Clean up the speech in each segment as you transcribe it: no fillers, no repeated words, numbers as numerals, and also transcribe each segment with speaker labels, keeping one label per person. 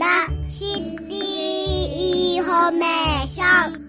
Speaker 1: ダシティインフォメーション。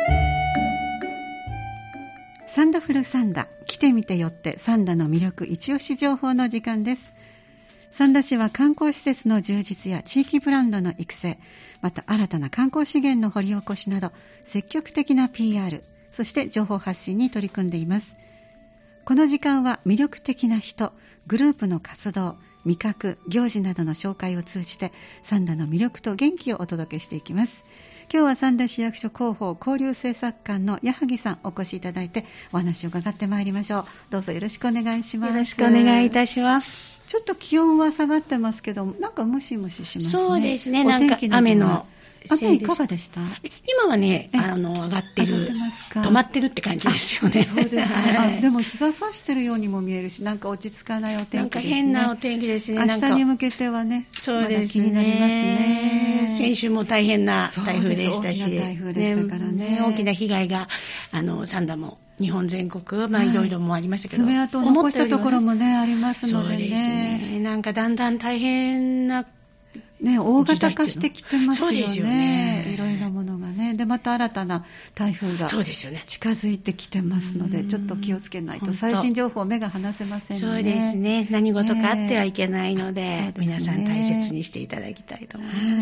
Speaker 2: サンダフルサンダ、来てみてよってサンダの魅力一押し情報の時間です。サンダ市は観光施設の充実や地域ブランドの育成、また新たな観光資源の掘り起こしなど積極的な PR、そして情報発信に取り組んでいます。この時間は魅力的な人、グループの活動、味覚、行事などの紹介を通じてサンダの魅力と元気をお届けしていきます。今日はサンダ市役所広報交流政策官の矢作さんお越しいただいてお話を伺ってまいりましょう。どうぞよろしくお願いします。
Speaker 3: よろしくお願いいたします。
Speaker 2: ちょっと気温は下がってますけど、なんかムシムシしますね。
Speaker 3: そうですね。なんか雨
Speaker 2: いかがでした？
Speaker 3: 今はね、上がってる、止まってるって感じですよね。
Speaker 2: そうですね。でも日が差してるようにも見えるし、なんか落ち着かないお天気ですね。
Speaker 3: なんか変なお天気ですね。
Speaker 2: 明日に向けてはね、
Speaker 3: そうですね。
Speaker 2: まだ気になりますね。
Speaker 3: 先週も大変な台風でしたし、
Speaker 2: 大きな台風でしたからね。
Speaker 3: 大きな被害がサンダも日本全国、いろいろもありましたけど、
Speaker 2: 爪痕を残したところもねありますのでね。
Speaker 3: そうですね。なんかだんだん大変な
Speaker 2: ね、大型化してきてますよね。
Speaker 3: そうですよね。
Speaker 2: いろいろなものがね。で、また新たな台風が近づいてきてますので、ちょっと気をつけないと最新情報目が離せませんね。
Speaker 3: そうですね。何事かあってはいけないので、皆さん大切にしていただきたいと思います。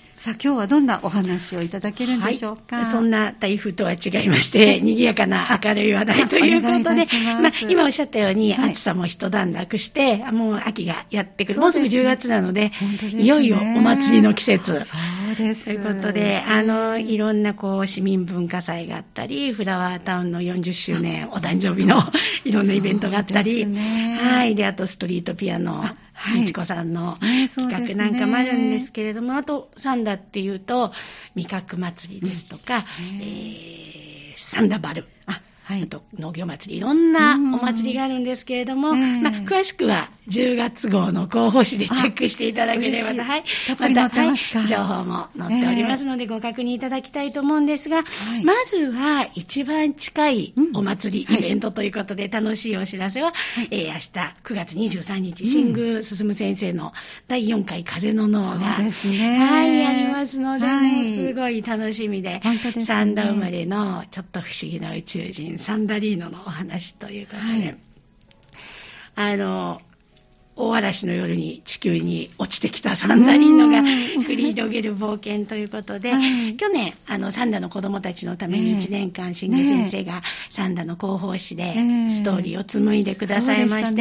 Speaker 2: さあ今日はどんなお話をいただけるんでしょうか。
Speaker 3: そんな台風とは違いまして賑やかな明るい話題ということで、今おっしゃったように、暑さも一段落してもう秋がやってくる、もうすぐ10月なので、いよいよお祭りの季節。
Speaker 2: そうです。
Speaker 3: ということでいろんな市民文化祭があったり、フラワータウンの40周年お誕生日のいろんなイベントがあったり、であとストリートピアノみちこさんの企画なんかもあるんですけれども、あとサンダっていうと味覚祭りですとか、サンダバル、あと農業祭り、いろんなお祭りがあるんですけれども、詳しくは10月号の広報誌でチェックしていただければと、また、情報も載っておりますのでご確認いただきたいと思うんですが、まずは一番近いお祭りイベントということで、楽しいお知らせは、明日9月23日、新宮進先生の第4回風の脳が、ありますので、もうすごい楽しみで、サンダ生まれのちょっと不思議な宇宙人サンダリーノのお話ということで、大嵐の夜に地球に落ちてきたサンダリーノが繰り広げる冒険ということで、去年サンダの子どもたちのために1年間新宮先生がサンダの広報誌でストーリーを紡いでくださいまして、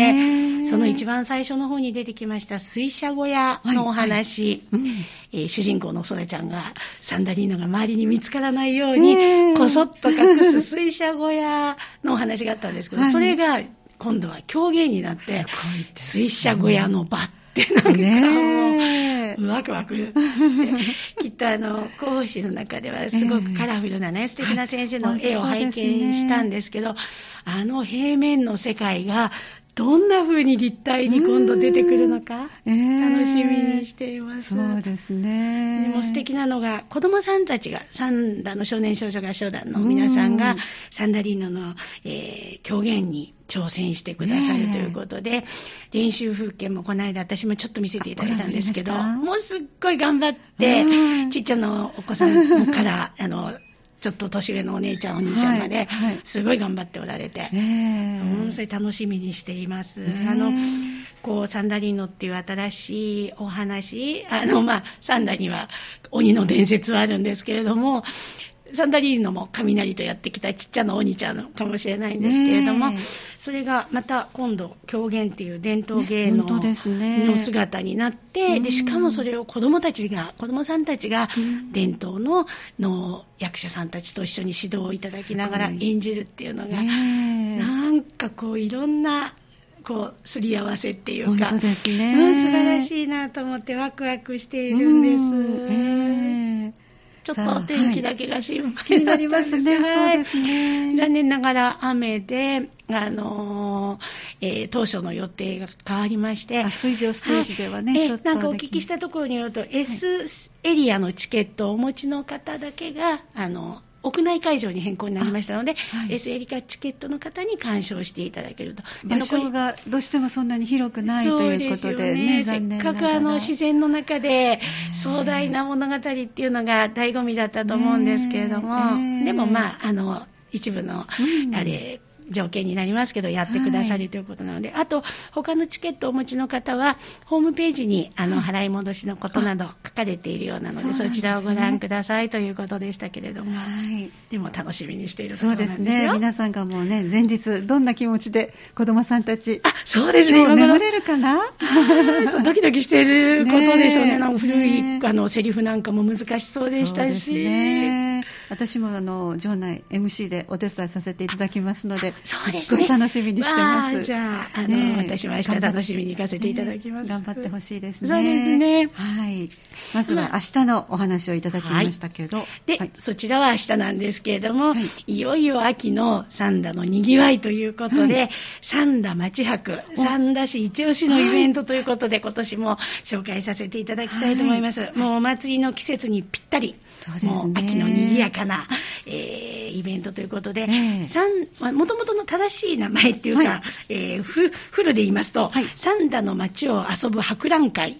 Speaker 3: その一番最初の方に出てきました水車小屋のお話、主人公のソラちゃんがサンダリーノが周りに見つからないようにこそっと隠す水車小屋のお話があったんですけど、それが今度は狂言になって、水車小屋の場ってなんかもうワクワクきっと広報誌の中ではすごくカラフルなね、素敵な先生の絵を拝見したんですけど、平面の世界がどんな風に立体に今度出てくるのか楽しみにしています。
Speaker 2: そうですね。
Speaker 3: でも素敵なのが子どもさんたちがサンダの少年少女合唱団の皆さんがサンダリーノの、狂言に挑戦してくださるということで、練習風景もこの間私もちょっと見せていただいたんですけど、もうすっごい頑張ってちっちゃなお子さんからちょっと年上のお姉ちゃんお兄ちゃんまで、すごい頑張っておられて、それ楽しみにしています。サンダリーノっていう新しいお話、サンダには鬼の伝説はあるんですけれども、サンダリーノも雷とやってきたちっちゃなお兄ちゃんかもしれないんですけれども、それがまた今度狂言っていう伝統芸能の姿になって、でしかもそれを子どもさんたちが伝統の役者さんたちと一緒に指導をいただきながら演じるっていうのが、なんかいろんなすり合わせっていうか、素晴らしいなと思ってワクワクしているんです。ちょっとお天気だけが心配になりますね。そうですね。残念ながら雨で、当初の予定が変わりまして、
Speaker 2: 水上ステージではね、
Speaker 3: なんかお聞きしたところによると、S エリアのチケットをお持ちの方だけが屋内会場に変更になりましたので、
Speaker 2: はい、
Speaker 3: S エリカチケットの方に鑑賞していただけると。
Speaker 2: 場所がどうしてもそんなに広くないということでね、
Speaker 3: せっかく自然の中で壮大な物語っていうのが醍醐味だったと思うんですけれども、でも一部の条件になりますけどやってくださるということなので、あと他のチケットをお持ちの方はホームページに払い戻しのことなど書かれているようなので、そちらをご覧くださいということでしたけれども、でも楽しみにしているところなんですよ。
Speaker 2: そうですね、皆さんがもうね、前日どんな気持ちで子どもさんたち、
Speaker 3: そうですね、
Speaker 2: 今眠れるかな
Speaker 3: ドキドキしていることでしょうね。なんか古いセリフなんかも難しそうでしたし、そうですね、
Speaker 2: 私も場内 MC でお手伝いさせていただきますので、
Speaker 3: そうですね、
Speaker 2: すごい楽しみにしてます。
Speaker 3: じゃあ、私も明日楽しみに行かせていただきます。
Speaker 2: 頑張ってほしいですね。
Speaker 3: そうですね。
Speaker 2: はい。まずは明日のお話をいただきましたけど、
Speaker 3: で、そちらは明日なんですけれども、いよいよ秋の三田のにぎわいということで、三田町博、三田市一押しのイベントということで、今年も紹介させていただきたいと思います。もうお祭りの季節にぴったり、もう秋のにぎやかな、イベントということで、もともとの正しい名前っていうか、フルで言いますと、三田の町を遊ぶ博覧会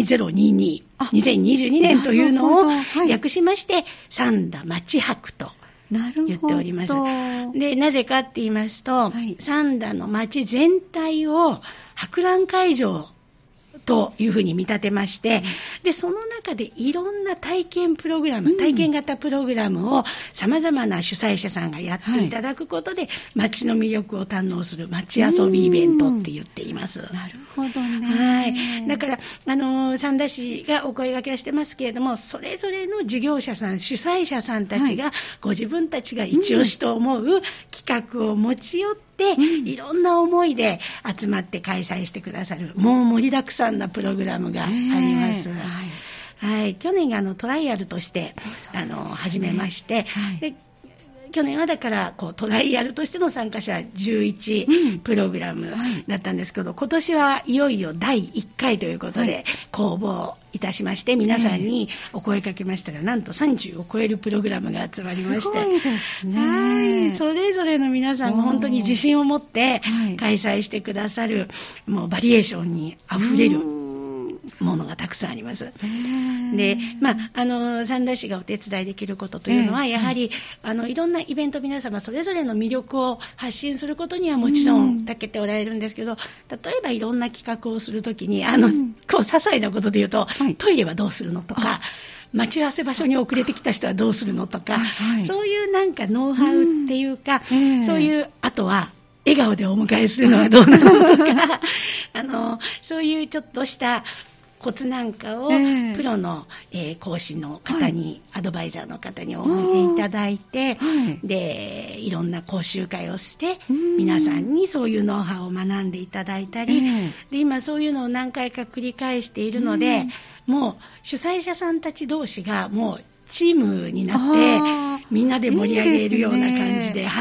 Speaker 3: 2022、2022年というのを略しまして、三田町博と言っております。で、なぜかって言いますと、三田の町全体を博覧会場というふうに見立てまして、でその中でいろんな体験プログラム、体験型プログラムをさまざまな主催者さんがやっていただくことで、街の魅力を堪能する街遊びイベントって言っています。
Speaker 2: なるほどね。
Speaker 3: だから三田市がお声掛けはしてますけれども、それぞれの事業者さん、主催者さんたちが、ご自分たちが一押しと思う企画を持ち寄って、いろんな思いで集まって開催してくださる、もう盛りだくさんなプログラムがあります。去年トライアルとして始めまして、で去年はだからトライアルとしての参加者11プログラムだったんですけど、今年はいよいよ第1回ということで公募いたしまして、皆さんにお声かけましたら、なんと30を超えるプログラムが集まりまして、
Speaker 2: すごいですね。
Speaker 3: それぞれの皆さんが本当に自信を持って開催してくださる、もうバリエーションにあふれるものがたくさんあります。で、三田市がお手伝いできることというのは、やはりいろんなイベント、皆様それぞれの魅力を発信することにはもちろん長けておられるんですけど、例えばいろんな企画をするときに些細なことで言うと、トイレはどうするのとか、待ち合わせ場所に遅れてきた人はどうするのとか、そういうなんかノウハウっていうか、そういう、あとは笑顔でお迎えするのはどうなのとかそういうちょっとしたコツなんかをプロの、講師の方に、アドバイザーの方にお見ていただいて、でいろんな講習会をして、皆さんにそういうノウハウを学んでいただいたり、で今そういうのを何回か繰り返しているので、もう主催者さんたち同士がもうチームになってみんなで盛り上げるような感じで、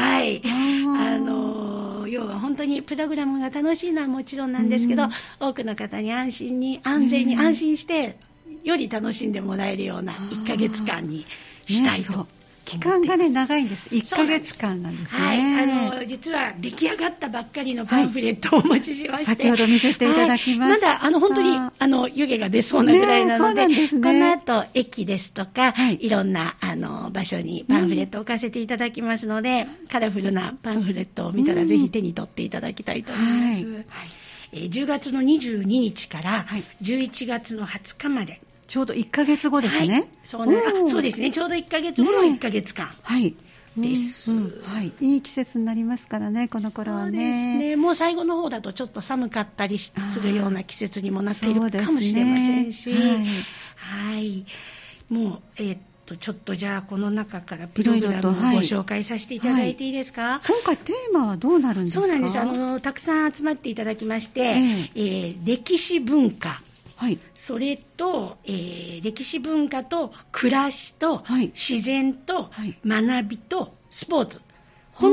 Speaker 3: 要は本当にプログラムが楽しいのはもちろんなんですけど、多くの方に安心に安全に安心してより楽しんでもらえるような1ヶ月間にしたいと。
Speaker 2: 期間がね長いんです。1ヶ月間なんですね。
Speaker 3: 実は出来上がったばっかりのパンフレットをお持ちしまして、
Speaker 2: 先ほど見せていただきます。
Speaker 3: まだ本当に湯気が出そうなぐらいなので、この後駅ですとか、いろんな場所にパンフレットを置かせていただきますので、カラフルなパンフレットを見たらぜひ手に取っていただきたいと思います。10月の22日から11月の20日まで、
Speaker 2: ちょうど1ヶ月後ですね。
Speaker 3: そうですね。ちょうど1ヶ月後の1ヶ月間です。
Speaker 2: いい季節になりますからね、この頃はね。そうですね。
Speaker 3: もう最後の方だとちょっと寒かったりするような季節にもなっているかもしれませんし、もうちょっとじゃあこの中からプログラムをご紹介させていただいていいですか？
Speaker 2: 今回テーマはどうなるんですか？
Speaker 3: そうなんです。たくさん集まっていただきまして、歴史文化。それと、歴史文化と暮らしと、自然と、学びとスポーツ、この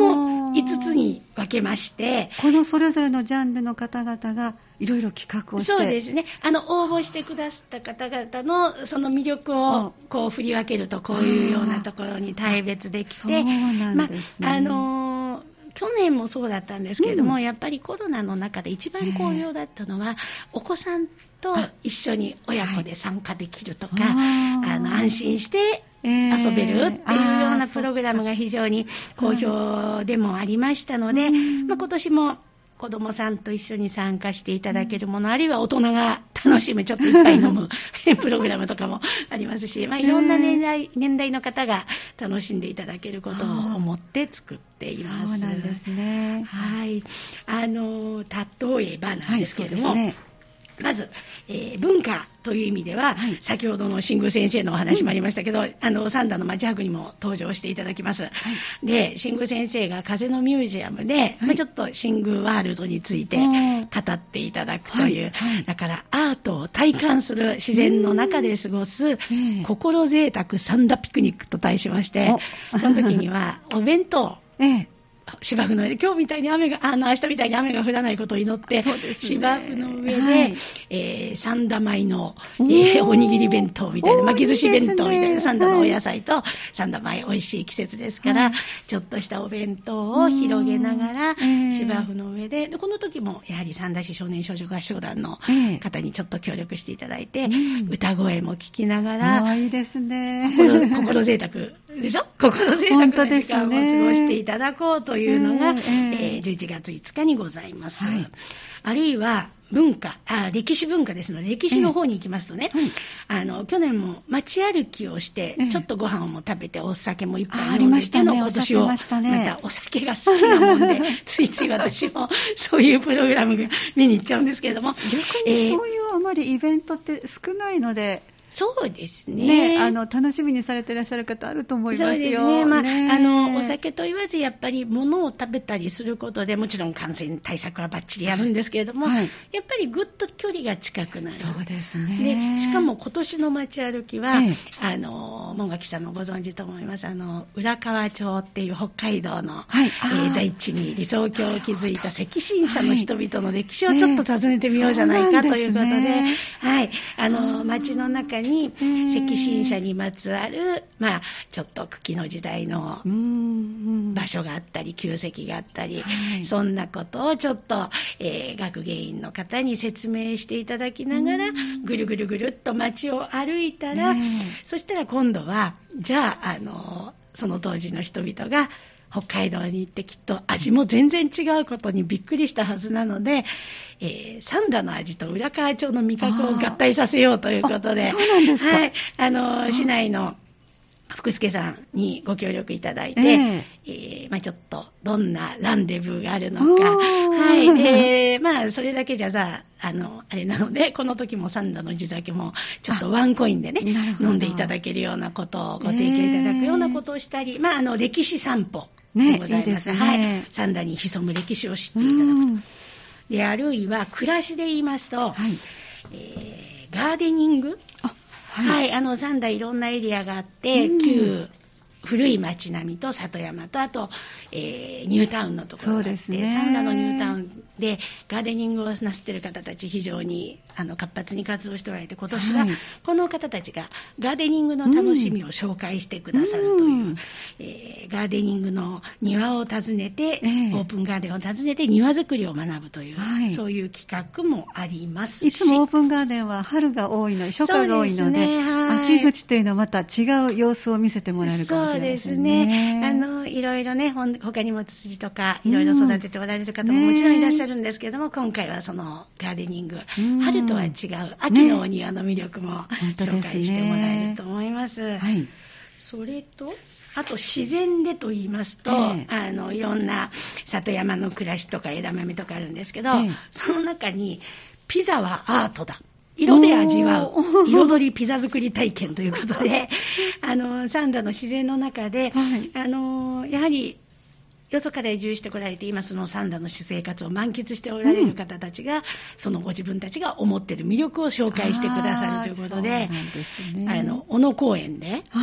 Speaker 3: 5つに分けまして、
Speaker 2: このそれぞれのジャンルの方々がいろいろ企画をして、
Speaker 3: そうですね、応募してくださった方々のその魅力をこう振り分けると、こういうようなところに大別できて、
Speaker 2: そうなんですね。
Speaker 3: 去年もそうだったんですけれども、やっぱりコロナの中で一番好評だったのは、お子さんと一緒に親子で参加できるとか、安心して遊べるっていうようなプログラムが非常に好評でもありましたので、今年も子どもさんと一緒に参加していただけるもの、あるいは大人が楽しむちょっと一杯飲むプログラムとかもありますし、いろんな年代の方が楽しんでいただけることを思って作っています。
Speaker 2: そうなんですね。
Speaker 3: はい。例えばなんですけれども、まず、文化という意味では、先ほどの新宮先生のお話もありましたけど、三田の町博にも登場していただきます。で、新宮先生が風のミュージアムで、ちょっと新宮ワールドについて語っていただくという、だからアートを体感する自然の中で過ごす、心贅沢三田ピクニックと題しまして、この時にはお弁当、芝生の上で、今日みたいに明日みたいに雨が降らないことを祈って、芝生の上で、三田米の、おにぎり弁当みたいな、巻き寿司弁当みたいな、三田のお野菜と三田米、美味しい季節ですから、ちょっとしたお弁当を広げながら、芝生の上で、この時もやはり三田市少年少女合唱団の方にちょっと協力していただいて、歌声も聞きながら、
Speaker 2: いいですね。
Speaker 3: 心贅沢でしょ、心贅沢な時間を過ごしていただこうというのが、11月5日にございます。あるいは歴史文化ですので、歴史の方に行きますとね、去年も街歩きをして、ちょっとご飯も食べてお酒もいっぱい飲んでての今年を、またお酒が好きなもんで、ついつい私もそういうプログラムが見に行っちゃうんですけれども、
Speaker 2: 逆にそういうあまりイベントって少ないので、
Speaker 3: そうですね。
Speaker 2: 楽しみにされていらっしゃる方あると思いますよ。
Speaker 3: そうですね。お酒と言わず、やっぱり物を食べたりすることで、もちろん感染対策はバッチリやるんですけれども、やっぱりぐっと距離が近くなる。
Speaker 2: そうですね。
Speaker 3: で、しかも今年の街歩きは、門垣さんもご存知と思います。浦河町っていう北海道の、大地に理想郷を築いた関新社の人々の歴史をちょっと訪ねてみようじゃないかということで、街の中に関新社にまつわる、ちょっと茎の時代の場所があったり、旧跡があったり、そんなことをちょっと、学芸員の方に説明していただきながら、ぐるぐるぐるっと街を歩いたら、そしたら今度は、じゃあ、その当時の人々が、北海道に行ってきっと味も全然違うことにびっくりしたはずなので、三田の味と浦河町の味覚を合体させようということで、
Speaker 2: そうなんですか。
Speaker 3: 市内の福助さんにご協力いただいて、ちょっとどんなランデブーがあるのか、それだけじゃあれなので、この時も三田の地酒もちょっとワンコインでね、飲んでいただけるようなことをご提供いただくようなことをしたり、歴史散歩でございます。三田に潜む歴史を知っていただくと。で、あるいは暮らしで言いますと、ガーデニング、三田いろんなエリアがあって、旧古い町並みと里山と、あと、ニュータウンのところがあって、三田のニュータウンでガーデニングをなさっている方たち、非常に活発に活動しておられて、今年はこの方たちがガーデニングの楽しみを紹介してくださるという、ガーデニングの庭を訪ねて、オープンガーデンを訪ねて庭作りを学ぶという、そういう企画もありますし、
Speaker 2: いつもオープンガーデンは春が多いので、初夏が多いので、秋口というのはまた違う様子を見せてもらえるかもしれないですね。
Speaker 3: そうですね。いろいろね、他にもツツジとかいろいろ育てておられる方ももちろんいらっしゃるんですけれども、今回はそのガーデニング、春とは違う秋のお庭の魅力も紹介してもらえると思います。それと、あと自然でと言いますと、いろんな里山の暮らしとか枝豆とかあるんですけど、その中にピザはアートだ、色で味わう彩りピザ作り体験ということで、三田の自然の中で、やはりよそから移住してこられて、今その三田の生活を満喫しておられる方たちが、そのご自分たちが思っている魅力を紹介してくださるということで、小野公園で、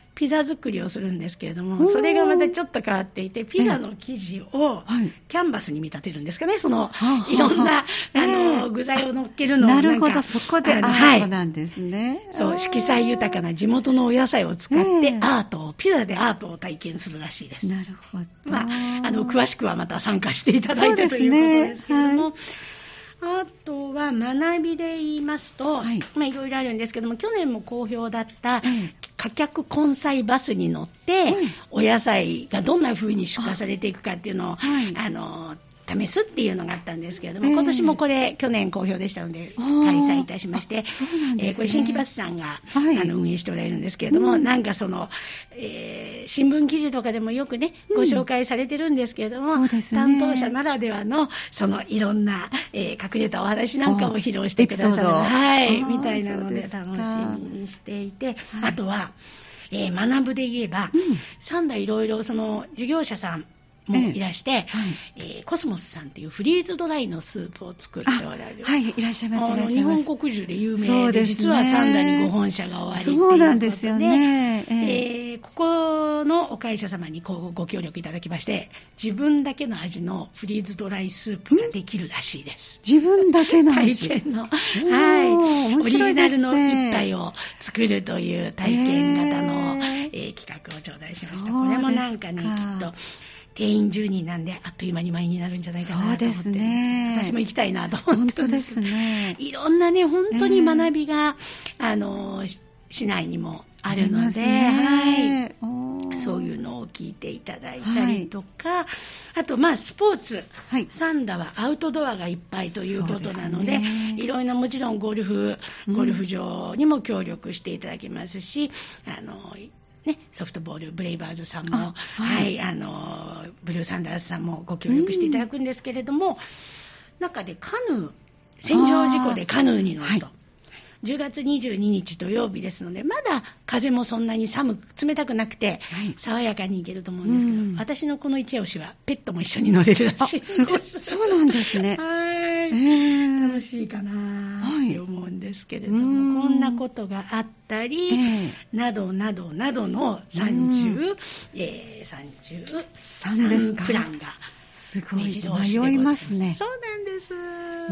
Speaker 3: ピザ作りをするんですけれども、それがまたちょっと変わっていて、ピザの生地をキャンバスに見立てるんですかね、そのいろんな具材を乗っけるのを
Speaker 2: なるほど、そこでアートなんですね。
Speaker 3: そう、色彩豊かな地元のお野菜を使ってピザでアートを体験するらしいです。
Speaker 2: なるほど。
Speaker 3: 詳しくはまた参加していただいてということですけれども、あとは学びで言いますと、いろいろあるんですけども、去年も好評だった貨客根菜バスに乗って、お野菜がどんな風に出荷されていくかっていうのを、試すっていうのがあったんですけれども、今年もこれ去年好評でしたので開催いたしまして、これ新規バスさんが、運営しておられるんですけれども、なんかその、新聞記事とかでもよくね、ご紹介されてるんですけれども、担当者ならではのそのいろんな、隠れたお話なんかを披露してくださる、みたいなので楽しみにしていて、あとは、学ぶで言えば、3代いろいろその事業者さんもいらして、コスモスさんっていうフリーズドライのスープを作っておられる。
Speaker 2: いらっしゃいます。
Speaker 3: 日本国中で有名で、実は三田にご本社がおありっていうことで、
Speaker 2: そうなんですよね。
Speaker 3: ここのお会社様にご協力いただきまして、自分だけの味のフリーズドライスープができるらしいです。
Speaker 2: 自分だけの味。
Speaker 3: 体験の、オリジナルの一杯を作るという体験型の、企画を頂戴しました。これもなんかね、きっと定員10人なんであっという間に満員になるんじゃないかなと思ってるんですけど、私も行きたいなと思ってるんですけど、いろんなね、本当に学びが、市内にもあるので、そういうのを聞いていただいたりとか、あとスポーツ、三田はアウトドアがいっぱいということなので、いろいろもちろんゴルフ場にも協力していただきますし、ソフトボールブレイバーズさんも、ブルーサンダースさんもご協力していただくんですけれども、中でカヌー、船上事故でカヌーに乗ると。10月22日土曜日ですので、まだ風もそんなに冷たくなくて、爽やかに行けると思うんですけど、私のこの一押しはペットも一緒に乗れるらしいです。
Speaker 2: そうなんですね。
Speaker 3: 楽しいかなと思うんですけれども、こんなことがあったり、などなどなどの33プランが
Speaker 2: すごい迷いますね。
Speaker 3: そうなんです。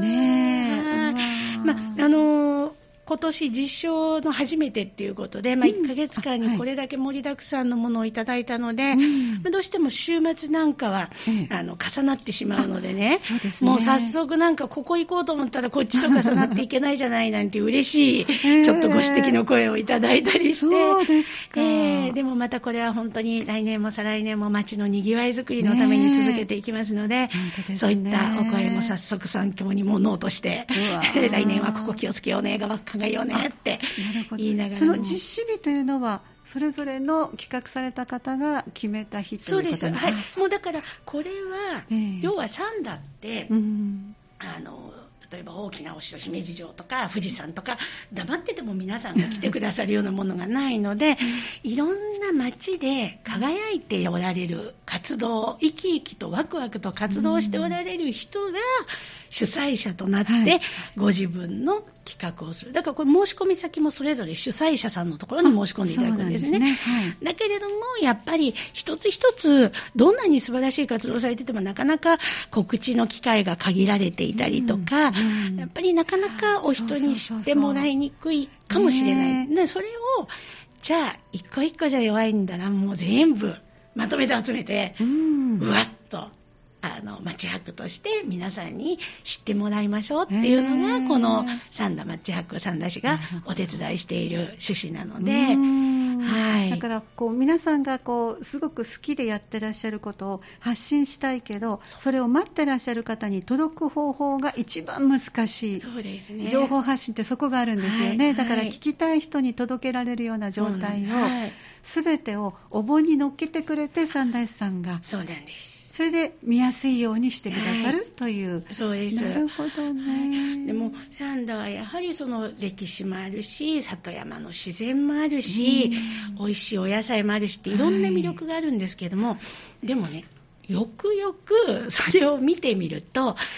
Speaker 3: 今年実証の初めてっていうことで、1ヶ月間にこれだけ盛りだくさんのものをいただいたので、どうしても週末なんかは、重なってしまうのでね、もう早速なんかここ行こうと思ったらこっちと重なっていけないじゃないなんて嬉しい、ちょっとご指摘の声をいただいたりして、
Speaker 2: そうですか。
Speaker 3: でもまたこれは本当に来年も再来年も街のにぎわいづくりのために続けていきますので、そういったお声も早速参考にもノートして、来年はここ気をつけようね、考えようねって言いながらも、
Speaker 2: その実施日というのはそれぞれの企画された方が決めた日ということですか？
Speaker 3: そうです。もうだからこれは、要は三田って、例えば大きなお城、姫路城とか富士山とか黙ってても皆さんが来てくださるようなものがないので、いろんな街で輝いておられる活動、生き生きとワクワクと活動しておられる人が主催者となってご自分の企画をする。だからこれ申し込み先もそれぞれ主催者さんのところに申し込んでいただくんですね。だけれどもやっぱり一つ一つどんなに素晴らしい活動をされててもなかなか告知の機会が限られていたりとか、やっぱりなかなかお人に知ってもらいにくいかもしれない。でそれをじゃあ一個一個じゃ弱いんだな、もう全部まとめて集めて、うわっと町博として皆さんに知ってもらいましょうっていうのがこの三田町博三田市がお手伝いしている趣旨なので、
Speaker 2: だから皆さんがすごく好きでやってらっしゃることを発信したいけど、それを待ってらっしゃる方に届く方法が一番難しい。
Speaker 3: そうですね。
Speaker 2: 情報発信ってそこがあるんですよね。だから聞きたい人に届けられるような状態を、全てをお盆に乗っけてくれて三田市さんが。
Speaker 3: そうなんです。
Speaker 2: それで見やすいようにしてくださるという。
Speaker 3: そうです。
Speaker 2: なるほどね。
Speaker 3: でも三田はやはりその歴史もあるし、里山の自然もあるし、美味しいお野菜もあるしっていろんな魅力があるんですけども、でもね、よくよくそれを見てみると、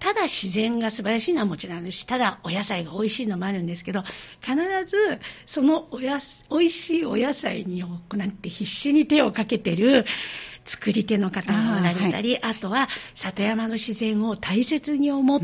Speaker 3: ただ自然が素晴らしいのはもちろんあるし、ただお野菜が美味しいのもあるんですけど、必ずその美味しいお野菜になんて必死に手をかけてる作り手の方がおられたり、あとは里山の自然を大切に思って、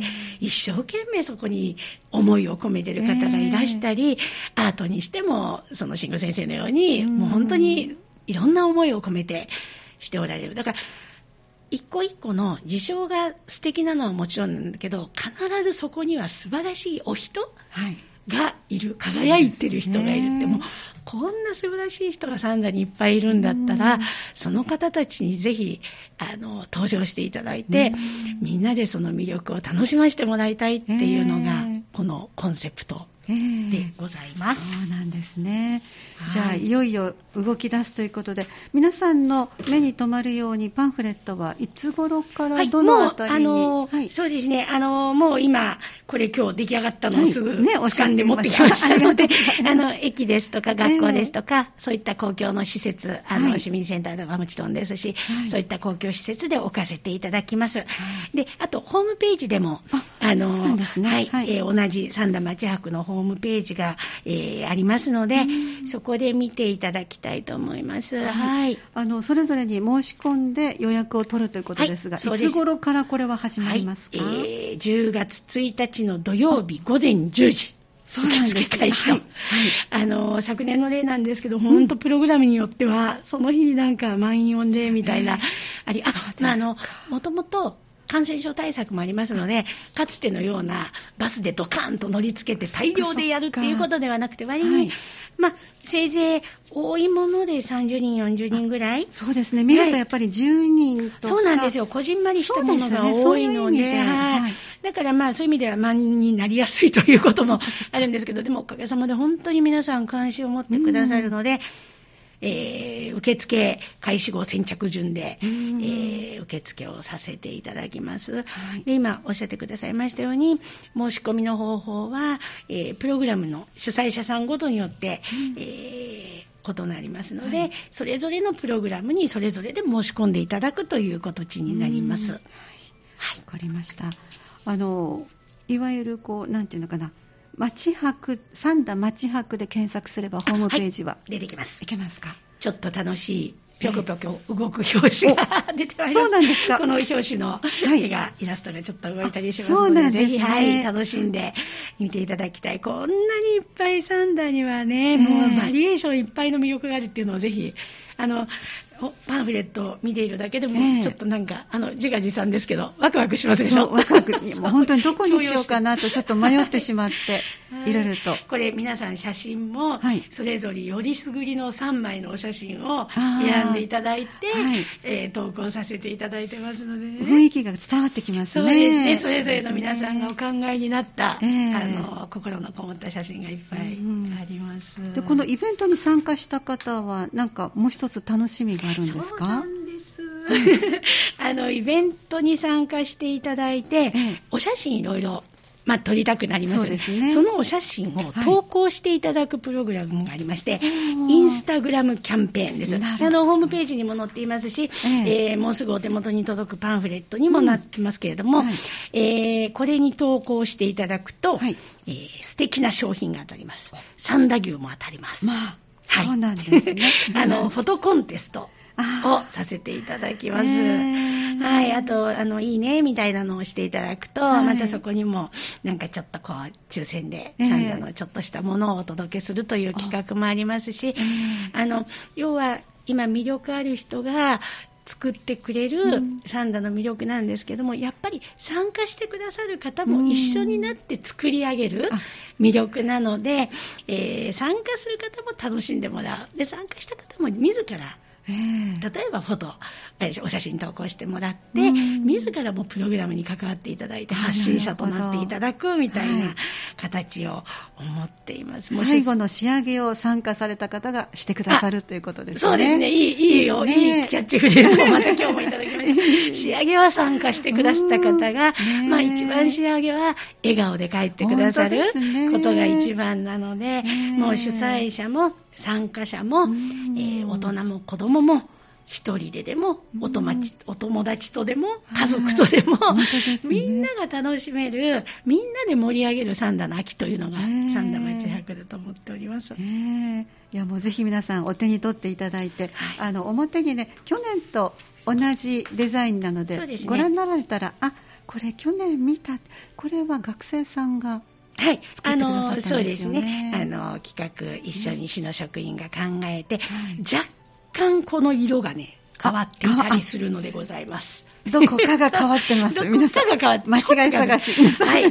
Speaker 3: 一生懸命そこに思いを込めてる方がいらしたり、アートにしてもその慎吾先生のように、もう本当にいろんな思いを込めてしておられる。だから一個一個の事象が素敵なのはもちろんなんだけど、必ずそこには素晴らしいお人がいる、輝いてる人がいるって、もうこんな素晴らしい人が三田にいっぱいいるんだったら、その方たちにぜひ登場していただいて、みんなでその魅力を楽しませてもらいたいっていうのがこのコンセプトでございます。
Speaker 2: そうなんですね。じゃあいよいよ動き出すということで、皆さんの目に留まるようにパンフレットはいつ頃からどのあたりに、
Speaker 3: そうですね、もう今これ今日出来上がったのをすぐ掴んで持ってきましたので、駅ですとか学校ですとか、そういった公共の施設、市民センターはもちろんですし、そういった公共施設で置かせていただきます。で、あとホームページでも同じ三田町博のホームページが、ありますので、そこで見ていただきたいと思います。
Speaker 2: それぞれに申し込んで予約を取るということですが、いつ頃からこれは始まりますか
Speaker 3: ？10月1日の土曜日午前10時。受付開始と、昨年の例なんですけど、本当プログラムによってはその日になんか満員御礼みたいなもともと感染症対策もありますので、かつてのようなバスでドカーンと乗り付けて大量でやるっていうことではなくて、割に、せいぜい多いもので30人40人ぐらい。
Speaker 2: そうですね、見るとやっぱり10人とか、
Speaker 3: そうなんですよ、こじんまりしたものが多いので、だからそういう意味では満員になりやすいということもあるんですけど、でもおかげさまで本当に皆さん関心を持ってくださるので、受付開始後先着順で、受付をさせていただきます。で、今おっしゃってくださいましたように、申し込みの方法は、プログラムの主催者さんごとによって、異なりますので、それぞれのプログラムにそれぞれで申し込んでいただくという形になります。
Speaker 2: わかりました。いわゆるなんていうのかな、町博、三田町博で検索すればホームページは、
Speaker 3: 出てきます。
Speaker 2: いけますか？
Speaker 3: ちょっと楽しいぴょこぴょこ動く表紙が出てまいります。
Speaker 2: そうなんですか。
Speaker 3: この表紙の絵が、イラストがちょっと動いたりしますので、ぜひ、楽しんで見ていただきたい。こんなにいっぱい三田にはね、もうバリエーションいっぱいの魅力があるっていうのをぜひ、パンフレットを見ているだけでも、ちょっとなんか、自画自賛ですけど、ワクワクしますでしょ？
Speaker 2: ワクワク。もう本当にどこにしようかなとちょっと迷ってしまって、いろいろと。
Speaker 3: これ皆さん写真も、それぞれよりすぐりの3枚のお写真を選んでいただいて、投稿させていただいてますのでね。
Speaker 2: 雰囲気が伝わってきますね。
Speaker 3: そうですね。それぞれの皆さんがお考えになった、心のこもった写真がいっぱいあります。
Speaker 2: で、このイベントに参加した方は、なんかもう一つ楽しみがあるんですか？
Speaker 3: そうなんです。イベントに参加していただいて、お写真いろいろ撮りたくなりますよね。そのお写真を投稿していただくプログラムがありまして、インスタグラムキャンペーンです。ホームページにも載っていますし、もうすぐお手元に届くパンフレットにもなってますけれども、これに投稿していただくと、素敵な商品が当たります。三田牛も当たります。
Speaker 2: そうなんですね。
Speaker 3: フォトコンテストをさせていただきます。あと、いいね、みたいなのをしていただくと、またそこにも、なんかちょっと抽選で、三田のちょっとしたものをお届けするという企画もありますし、要は、今魅力ある人が、作ってくれる三田の魅力なんですけども、やっぱり参加してくださる方も一緒になって作り上げる魅力なので、参加する方も楽しんでもらう。で、参加した方も自ら、例えばお写真投稿してもらって、自らもプログラムに関わっていただいて発信者となっていただくみたいな形を思っています。
Speaker 2: 最後の仕上げを参加された方がしてくださるということですね。
Speaker 3: そうですね。いいキャッチフレーズをまた今日もいただきました。仕上げは参加してくださった方が、一番仕上げは笑顔で帰ってくださることが一番なので、もう主催者も参加者も、大人も子供も一人ででもお友達とでも家族とでも、
Speaker 2: 本当ですね、
Speaker 3: みんなが楽しめる、みんなで盛り上げる三田の秋というのが三田町博だと思っております。
Speaker 2: いや、もうぜひ皆さんお手に取っていただいて、
Speaker 3: はい、
Speaker 2: 表にね、去年と同じデザインなので、
Speaker 3: そうですね、
Speaker 2: ご覧になられたら、これ去年見た、これは学生さんが
Speaker 3: はい、
Speaker 2: 作ってくださったんですよね。
Speaker 3: そうですね、企画一緒に市の職員が考えて、
Speaker 2: はい、
Speaker 3: 若干この色がね変わっていたりするのでございます。
Speaker 2: どこかが変わってます。
Speaker 3: どこかが変わって
Speaker 2: 間違い探し。
Speaker 3: はい、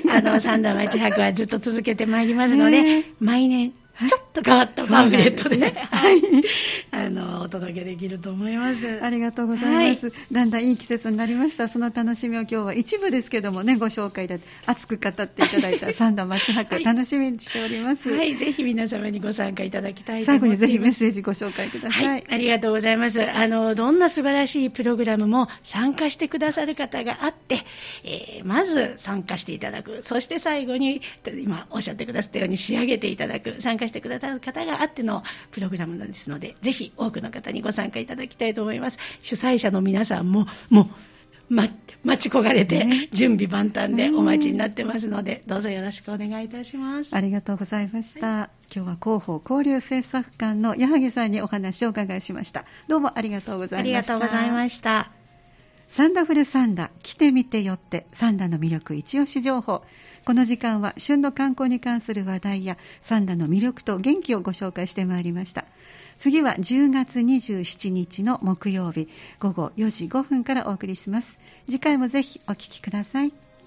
Speaker 3: 三田町博はずっと続けてまいりますので、毎年ちょっと変わったパンフレットで、はい、お届けできると思います。
Speaker 2: ありがとうございます、はい、だんだんいい季節になりました。その楽しみを今日は一部ですけどもね、ご紹介で熱く語っていただいた三田町博、はい、楽しみにしております。
Speaker 3: はい、ぜひ皆様にご参加いただきたいと
Speaker 2: 最
Speaker 3: 思っています。
Speaker 2: 後にぜひメッセージご紹介ください。
Speaker 3: はい、ありがとうございます。どんな素晴らしいプログラムも参加してくださる方があって、まず参加していただく、そして最後に今おっしゃってくださったように仕上げていただく、参加してくださる方があってのプログラムなんですので、ぜひ多くの方にご参加いただきたいと思います。主催者の皆さんも待ち焦がれて準備万端でお待ちになってますので、どうぞよろしくお願いいたします。
Speaker 2: ありがとうございました、はい、今日は広報交流政策官の矢作さんにお話をお伺いしました。どうもありがとうございました。
Speaker 3: ありがとうございました。
Speaker 2: サンダフルサンダ、来てみてよって、サンダの魅力一押し情報。この時間は旬の観光に関する話題やサンダの魅力と元気をご紹介してまいりました。次は10月27日の木曜日午後4時5分からお送りします。次回もぜひお聞きください。